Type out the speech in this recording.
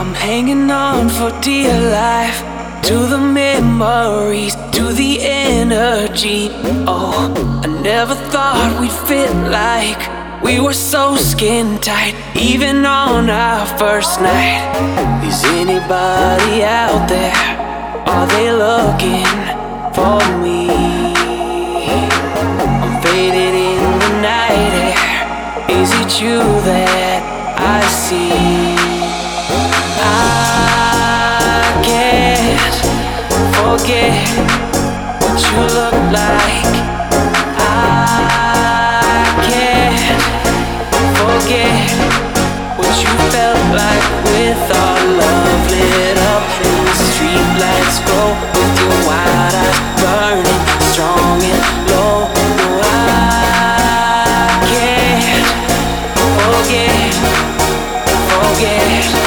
hanging on for dear life to the memories, to the energy. Oh, I never thought we'd fit like we were so skin tight, even on our first night. Is anybody out there? Are they looking for me? I'm faded in the night air. Is it you that I see? I can't forget what you look like. I can't forget what you felt like with our love lit up and the street lights glow, with your wide eyes burning strong and low. No, I can't forget.